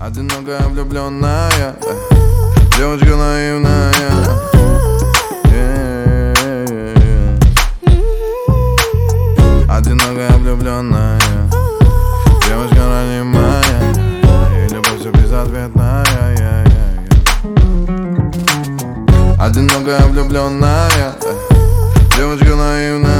Одинокая влюбленная, девочка наивная. Одинокая влюбленная, девочка ранимая, и любовь все безответная. Одинокая влюбленная, девочка наивная.